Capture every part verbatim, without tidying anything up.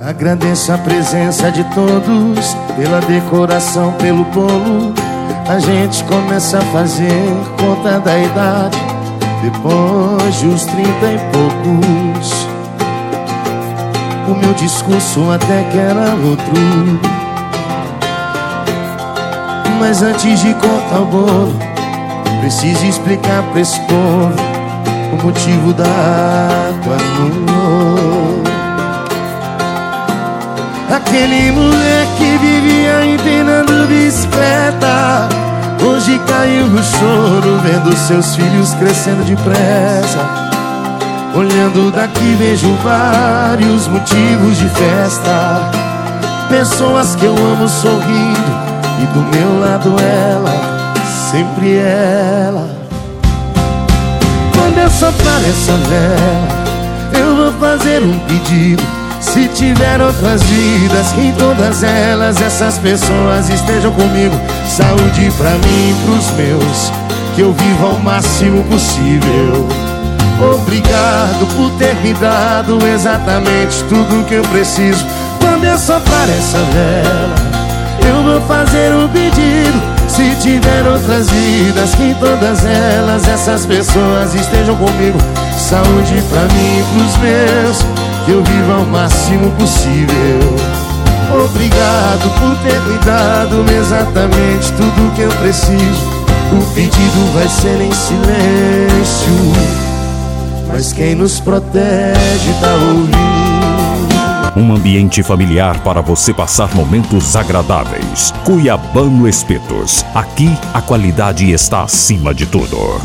Agradeço a presença de todos, pela decoração, pelo bolo. A gente começa a fazer conta da idade depois dos trinta e poucos. O meu discurso até que era outro, mas antes de cortar o bolo, preciso explicar pra esse povo o motivo da água no. Aquele moleque vivia empinando bicicleta, hoje caiu no choro vendo seus filhos crescendo depressa. Olhando daqui vejo vários motivos de festa, pessoas que eu amo sorrindo, e do meu lado ela, sempre ela. Quando eu soprar essa vela, eu vou fazer um pedido. Se tiver outras vidas, que em todas elas essas pessoas estejam comigo. Saúde pra mim e pros meus, que eu viva ao máximo possível. Obrigado por ter me dado exatamente tudo que eu preciso. Quando eu soprar essa vela, eu vou fazer um pedido. Se tiver outras vidas, que em todas elas essas pessoas estejam comigo. Saúde pra mim e pros meus, que eu viva ao máximo possível. Obrigado por ter me dado exatamente tudo que eu preciso. O pedido vai ser em silêncio, mas quem nos protege tá ouvindo. Um ambiente familiar para você passar momentos agradáveis. Cuiabano Espetos. Aqui a qualidade está acima de tudo.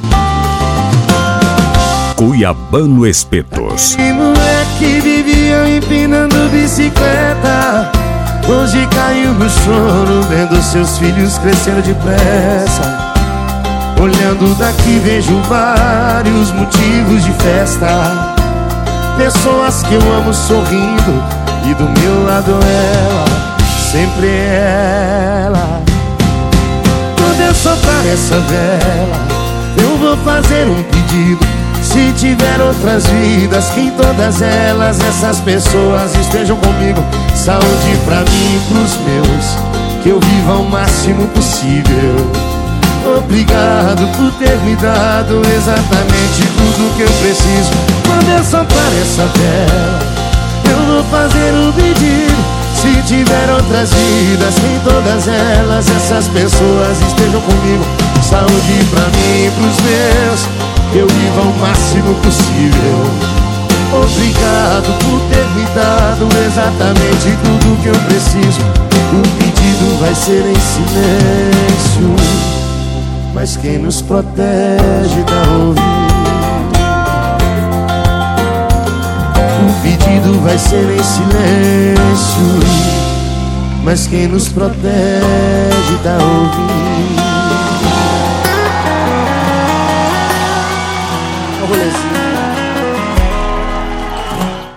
Cuiabano Espetos. E moleque vivia empinando bicicleta, hoje caiu no choro vendo seus filhos crescendo depressa. Olhando daqui vejo vários motivos de festa, pessoas que eu amo sorrindo, e do meu lado ela, sempre ela. Quando eu soprar essa vela, eu vou fazer um pedido. Se tiver outras vidas, que em todas elas essas pessoas estejam comigo. Saúde pra mim e pros meus, que eu viva ao máximo possível. Obrigado por ter me dado exatamente tudo que eu preciso. Quando eu soprar essa vela, eu vou fazer um pedido. Se tiver outras vidas, que em todas elas essas pessoas estejam comigo. Saúde pra mim e pros meus, que eu viva ao máximo possível. Obrigado por ter me dado exatamente tudo que eu preciso. O pedido vai ser em silêncio, mas quem nos protege tá ouvindo. O pedido vai ser em silêncio, mas quem nos protege tá ouvindo.